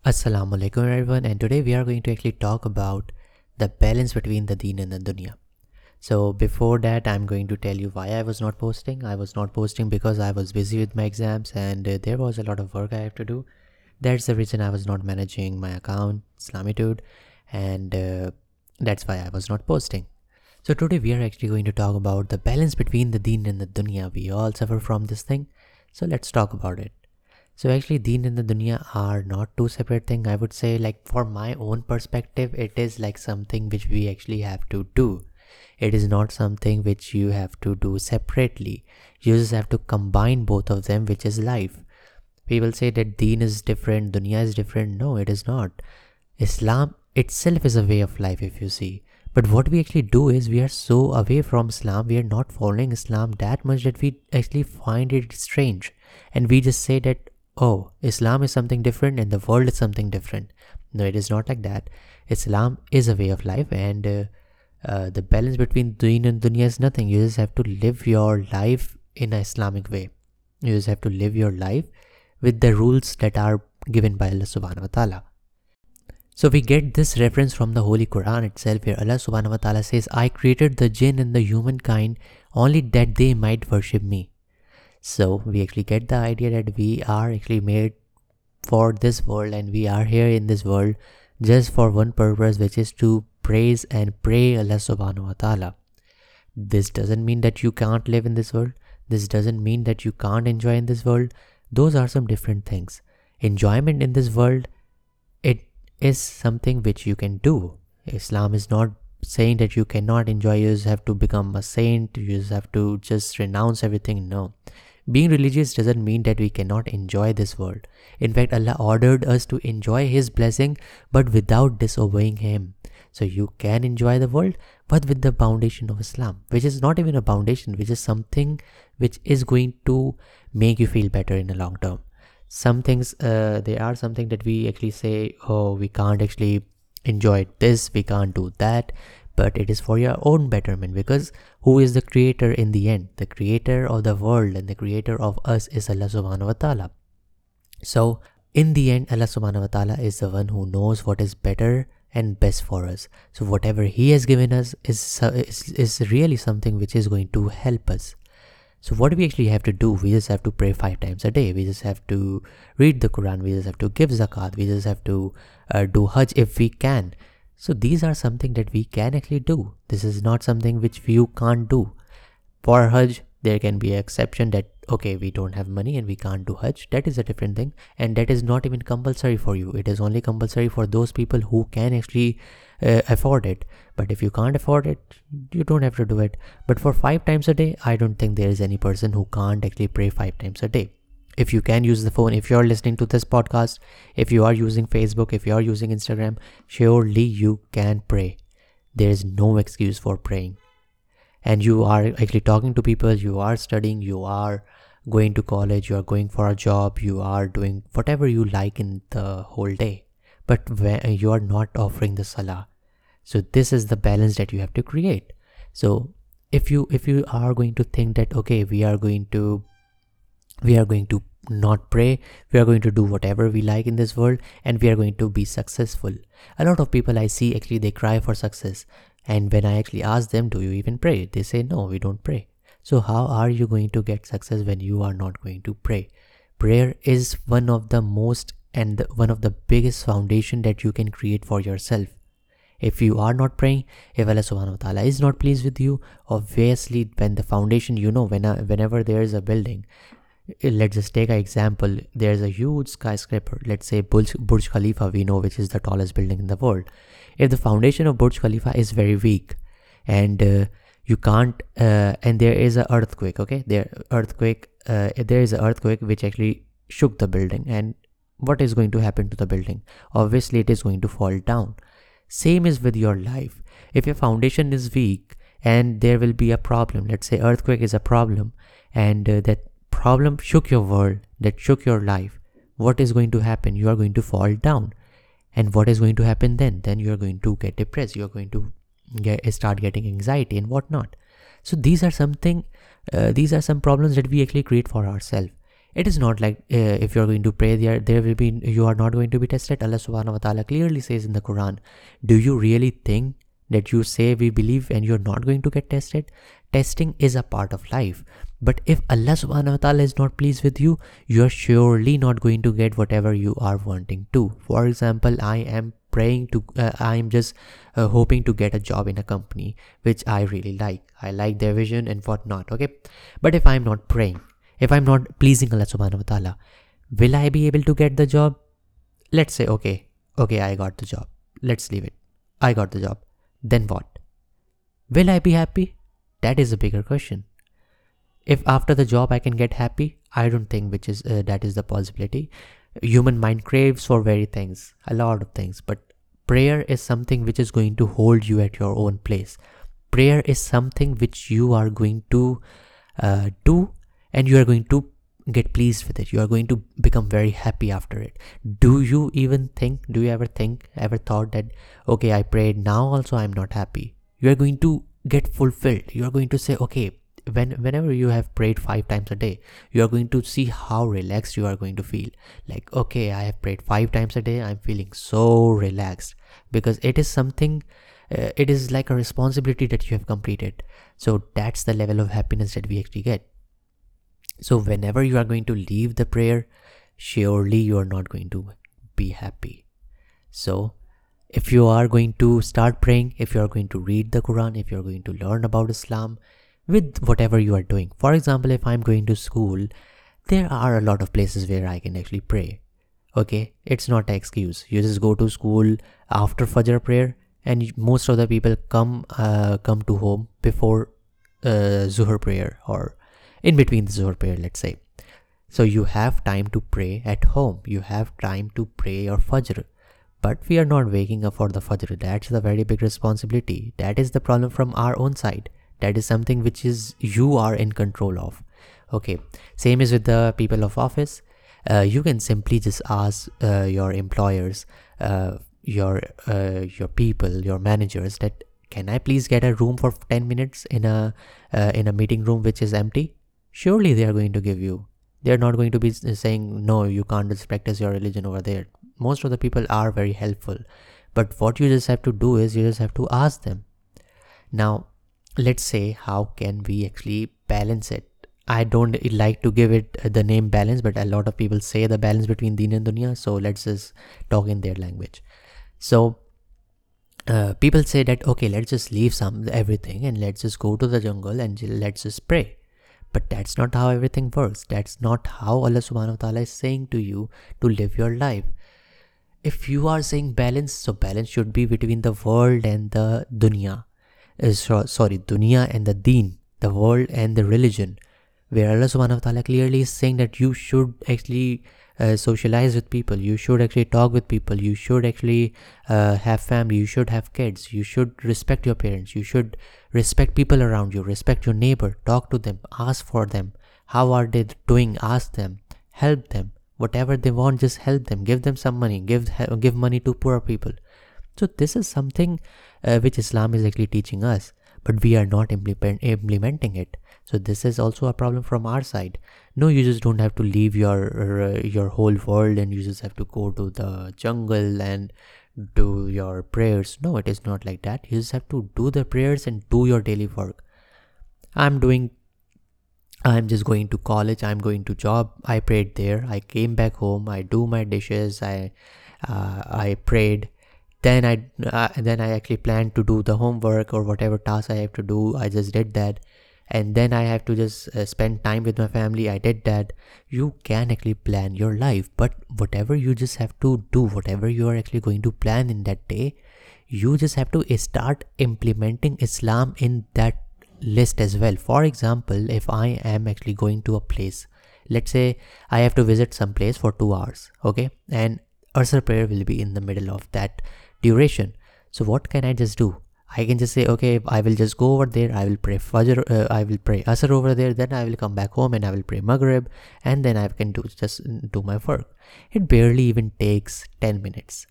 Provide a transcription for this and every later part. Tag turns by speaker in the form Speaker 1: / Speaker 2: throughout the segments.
Speaker 1: Assalamu alaikum everyone, and today we are going to actually talk about the balance between the deen and the dunya. So before that, I'm going to tell you why I was not posting. I was not posting because I was busy with my exams and there was a lot of work I have to do. That's the reason I was not managing my account, Islamitude, and that's why I was not posting. So today we are actually going to talk about the balance between the deen and the dunya. We all suffer from this thing, so let's talk about it. So actually, Deen and the Dunya are not two separate things. I would say, like for my own perspective, it is like something which we actually have to do. It is not something which you have to do separately. You just have to combine both of them, which is life. People say that Deen is different, Dunya is different. No, it is not. Islam itself is a way of life, if you see. But what we actually do is we are so away from Islam, we are not following Islam that much that we actually find it strange. And we just say that, oh, Islam is something different and the world is something different. No, it is not like that. Islam is a way of life, and the balance between deen and dunya is nothing. You just have to live your life in an Islamic way. You just have to live your life with the rules that are given by Allah subhanahu wa ta'ala. So we get this reference from the Holy Quran itself, where Allah subhanahu wa ta'ala says, I created the jinn and the humankind only that they might worship me. So we actually get the idea that we are actually made for this world, and we are here in this world just for one purpose, which is to praise and pray Allah subhanahu wa ta'ala. This doesn't mean that you can't live in this world. This doesn't mean that you can't enjoy in this world. Those are some different things. Enjoyment in this world, it is something which you can do. Islam is not saying that you cannot enjoy. You just have to become a saint. You just have to just renounce everything. No. Being religious doesn't mean that we cannot enjoy this world. In fact, Allah ordered us to enjoy His blessing, but without disobeying Him. So you can enjoy the world, but with the foundation of Islam, which is not even a foundation, which is something which is going to make you feel better in the long term. Some things, there are something that we actually say, oh, we can't actually enjoy this, we can't do that. But it is for your own betterment, because who is the creator in the end? The creator of the world and the creator of us is Allah subhanahu wa ta'ala. So in the end, Allah subhanahu wa ta'ala is the one who knows what is better and best for us. So whatever He has given us is really something which is going to help us. So what do we actually have to do? We just have to pray 5 times a day. We just have to read the Quran. We just have to give zakat. We just have to do Hajj if we can. So these are something that we can actually do. This is not something which you can't do. For Hajj, there can be an exception that, okay, we don't have money and we can't do Hajj. That is a different thing. And that is not even compulsory for you. It is only compulsory for those people who can actually afford it. But if you can't afford it, you don't have to do it. But for 5 times a day, I don't think there is any person who can't actually pray 5 times a day. If you can use the phone, if you're listening to this podcast, if you are using Facebook, if you are using Instagram, surely you can pray. There is no excuse for praying. And you are actually talking to people, you are studying, you are going to college, you are going for a job, you are doing whatever you like in the whole day. But you are not offering the salah. So this is the balance that you have to create. So if you are going to think that, okay, we are going to not pray, we are going to do whatever we like in this world, and we are going to be successful. A lot of people I see, actually they cry for success, and when I actually ask them, do you even pray? They say, no, we don't pray. So how are you going to get success when you are not going to pray? Prayer is one of the most and one of the biggest foundation that you can create for yourself. If you are not praying, if Allah subhanahu wa ta'ala is not pleased with you, obviously when the foundation, whenever there is a building, let's just take an example. There's a huge skyscraper, let's say Burj Khalifa, we know, which is the tallest building in the world. If the foundation of Burj Khalifa is very weak, and you can't and there is an earthquake, okay, there is an earthquake which actually shook the building, and what is going to happen to the building? Obviously it is going to fall down. Same is with your life. If your foundation is weak and there will be a problem, let's say earthquake is a problem, and that problem shook your world, that shook your life, what is going to happen? You are going to fall down. And what is going to happen then? Then you are going to get depressed. You are going to start getting anxiety and whatnot. So these are some problems that we actually create for ourselves. It is not like if you're going to pray there will be, you are not going to be tested. Allah subhanahu wa ta'ala clearly says in the Quran, do you really think that you say we believe and you're not going to get tested? Testing is a part of life. But if Allah subhanahu wa ta'ala is not pleased with you, you're surely not going to get whatever you are wanting to. For example, I am praying to, I am just hoping to get a job in a company which I really like. I like their vision and whatnot, okay? But if I'm not praying, if I'm not pleasing Allah subhanahu wa ta'ala, will I be able to get the job? Let's say, okay, I got the job. Let's leave it. I got the job. Then what? Will I be happy? That is a bigger question. If after the job I can get happy, I don't think that is the possibility. Human mind craves for very things, a lot of things, but prayer is something which is going to hold you at your own place. Prayer is something which you are going to do, and you are going to get pleased with it. You are going to become very happy after it. Do you ever thought that, okay, I prayed, now also I'm not happy? You are going to get fulfilled. You are going to say, okay, whenever you have prayed 5 times a day, you are going to see how relaxed you are going to feel. Like, okay, I have prayed 5 times a day, I'm feeling so relaxed, because it is something, it is like a responsibility that you have completed. So that's the level of happiness that we actually get. So whenever you are going to leave the prayer, surely you are not going to be happy. So if you are going to start praying, if you are going to read the Quran, if you are going to learn about Islam, with whatever you are doing. For example, if I'm going to school, there are a lot of places where I can actually pray. Okay, it's not an excuse. You just go to school after Fajr prayer, and most of the people come to home before Zuhr prayer, or in between the Zuhr prayer, let's say. So you have time to pray at home. You have time to pray your Fajr. But we are not waking up for the Fajr. That's the very big responsibility. That is the problem from our own side. That is something which is you are in control of. Okay, same is with the people of office. You can simply just ask your employers, your people, your managers, that can I please get a room for 10 minutes in a meeting room which is empty? Surely they are going to give you. They are not going to be saying, no, you can't just practice your religion over there. Most of the people are very helpful. But what you just have to do is you just have to ask them. Now, let's say, how can we actually balance it? I don't like to give it the name balance, but a lot of people say the balance between deen and dunya. So let's just talk in their language. So people say that, okay, let's just leave everything and let's just go to the jungle and let's just pray. But that's not how everything works. That's not how Allah subhanahu wa ta'ala is saying to you to live your life. If you are saying balance, so balance should be between the world and the dunya. Dunya and the deen, the world and the religion, where Allah subhanahu wa ta'ala clearly is saying that you should actually socialize with people, you should actually talk with people, you should actually have family, you should have kids, you should respect your parents, you should respect people around you, respect your neighbor, talk to them, ask for them, how are they doing, ask them, help them, whatever they want, just help them, give them some money, give money to poor people. So this is something which Islam is actually teaching us, but we are not implementing it. So this is also a problem from our side. No, you just don't have to leave your whole world and you just have to go to the jungle and do your prayers. No, it is not like that. You just have to do the prayers and do your daily work. I'm just going to college, I'm going to job, I prayed there, I came back home, I do my dishes, I prayed. Then I actually planned to do the homework or whatever task I have to do. I just did that. And then I have to just spend time with my family. I did that. You can actually plan your life. But whatever you just have to do, whatever you are actually going to plan in that day, you just have to start implementing Islam in that list as well. For example, if I am actually going to a place, let's say I have to visit some place for 2 hours, okay? And Asr prayer will be in the middle of that duration. So what can I just do? I can just say, okay, I will just go over there, I will pray Fajr, I will pray Asr over there, then I will come back home and I will pray Maghrib, and then I can just do my work. It barely even takes 10 minutes.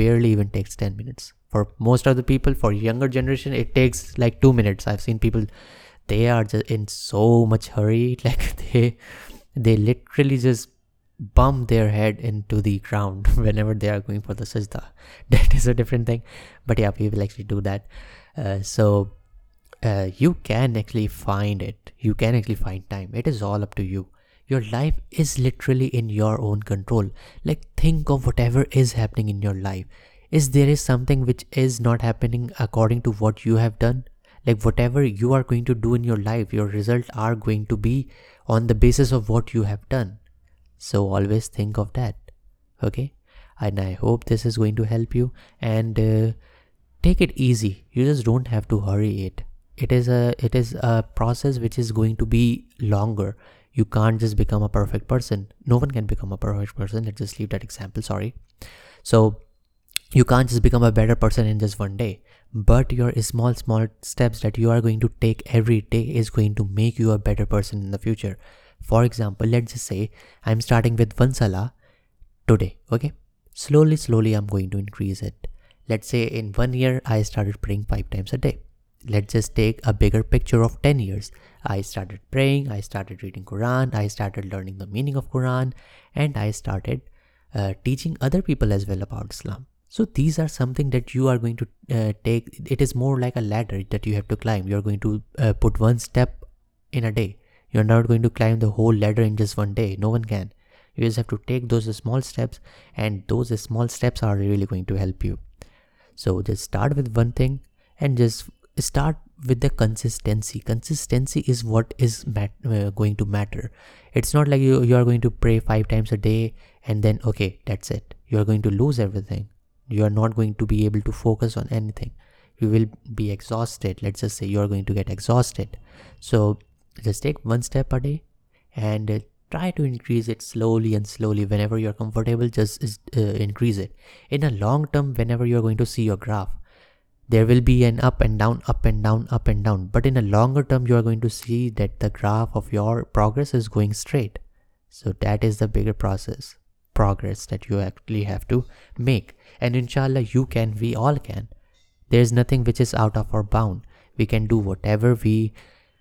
Speaker 1: For most of the people, for younger generation, it takes like 2 minutes. I've seen people, they are just in so much hurry, like they literally just bump their head into the ground whenever they are going for the sajda. That is a different thing, but yeah, we will actually do that. You can actually find it. You can actually find time. It is all up to you. Your life is literally in your own control. Like, think of whatever is happening in your life. Is there is something which is not happening according to what you have done? Like, whatever you are going to do in your life, your results are going to be on the basis of what you have done. So always think of that. Okay? And I hope this is going to help you. And take it easy. You just don't have to hurry it. It is a process which is going to be longer. You can't just become a perfect person. No one can become a perfect person. Let's just leave that example. Sorry. So you can't just become a better person in just one day. But your small steps that you are going to take every day is going to make you a better person in the future. For example, let's just say I'm starting with one salah today. Okay. Slowly I'm going to increase it. Let's say in 1 year I started praying 5 times a day. Let's just take a bigger picture of 10 years. I started praying, I started reading Quran, I started learning the meaning of Quran, and I started teaching other people as well about Islam. So these are something that you are going to take. It is more like a ladder that you have to climb. You're going to put one step in a day. You're not going to climb the whole ladder in just one day. No one can. You just have to take those small steps, and those small steps are really going to help you. So just start with one thing and just start with the consistency. Consistency is what is going to matter. It's not like you are going to pray 5 times a day and then okay, that's it. You are going to lose everything. You are not going to be able to focus on anything. You will be exhausted. Let's just say you are going to get exhausted. So just take one step a day and try to increase it slowly and slowly. Whenever you're comfortable, just increase it. In a long term, whenever you're going to see your graph, there will be an up and down, up and down, up and down. But in a longer term, you are going to see that the graph of your progress is going straight. So that is the bigger progress that you actually have to make. And inshallah, you can, we all can. There is nothing which is out of our bound. We can do whatever we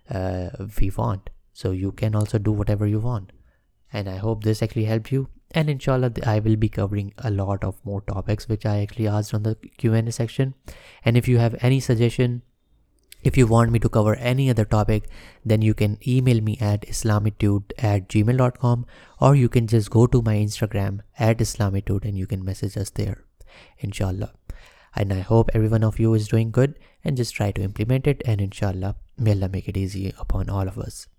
Speaker 1: want. So you can also do whatever you want. And I hope this actually helped you. And inshallah, I will be covering a lot of more topics which I actually asked on the Q&A section. And if you have any suggestion, if you want me to cover any other topic, then you can email me at islamitude@gmail.com, or you can just go to my Instagram @islamitude and you can message us there, inshallah. And I hope every one of you is doing good, and just try to implement it, and inshallah, may Allah make it easy upon all of us.